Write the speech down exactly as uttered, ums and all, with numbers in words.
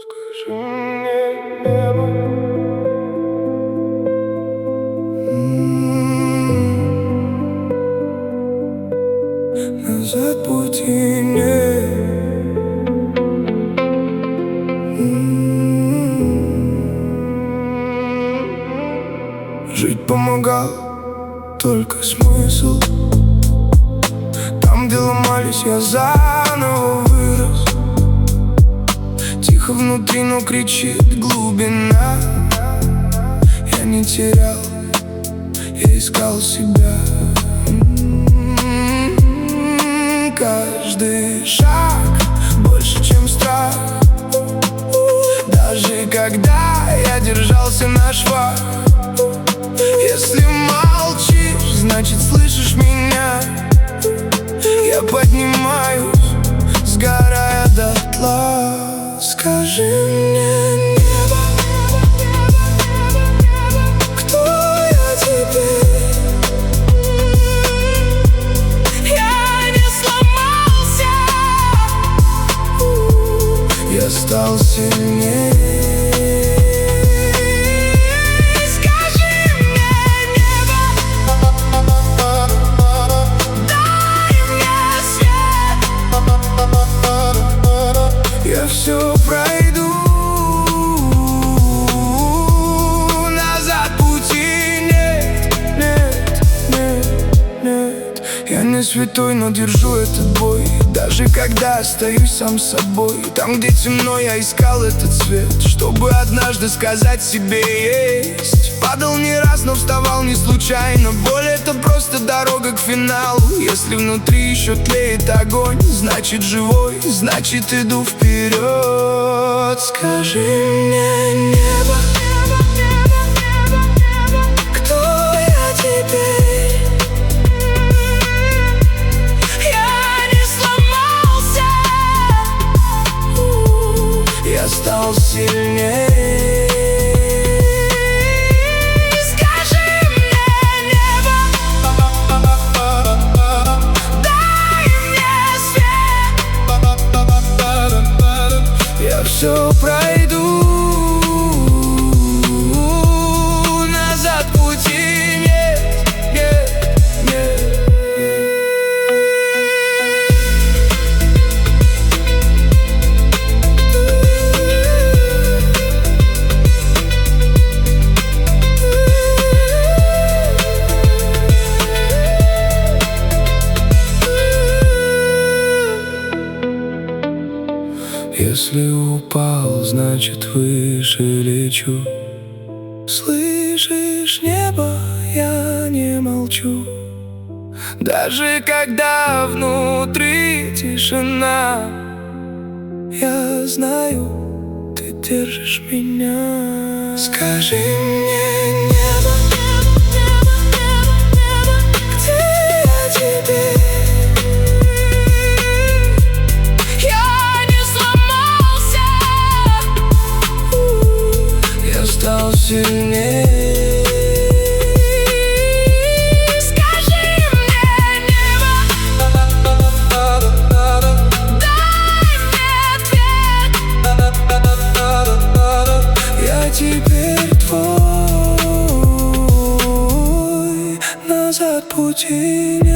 Скажи мне, небо, м-м-м, назад пути нет. М-м-м. Жить помогал только смысл. Там, где ломались, я заново вырос. Тихо внутри, но кричит глубина. Я не терял, я искал себя. М-м-м. Каждый шаг больше, чем страх. Даже когда я держался на швах. Если молчишь, значит слышишь меня. Я поднимаюсь, сгорая дотла. Скажи мне, небо, кто я теперь? Я не сломался, я стал сильнее. Я все пройду, назад пути нет, нет, нет, нет. Я не святой, но держу этот бой. Даже когда остаюсь сам собой. Там, где темно, я искал этот свет, чтобы однажды сказать себе есть. Падал не раз, но вставал не случайно. Боль — это просто дорога к финалу. Если внутри еще тлеет огонь, значит живой, значит иду вперед. Скажи мне, небо, кто я теперь? Я не сломался, я стал сильнее. Все пройду, назад пути нет, нет, нет. Если упал, значит выше лечу. Слышишь, небо, я не молчу. Даже когда внутри тишина, я знаю, ты держишь меня. Скажи мне, небо, где я теперь? Стал сильнее. Скажи мне, небо, дай мне ответ. Я теперь твой, назад пути нет.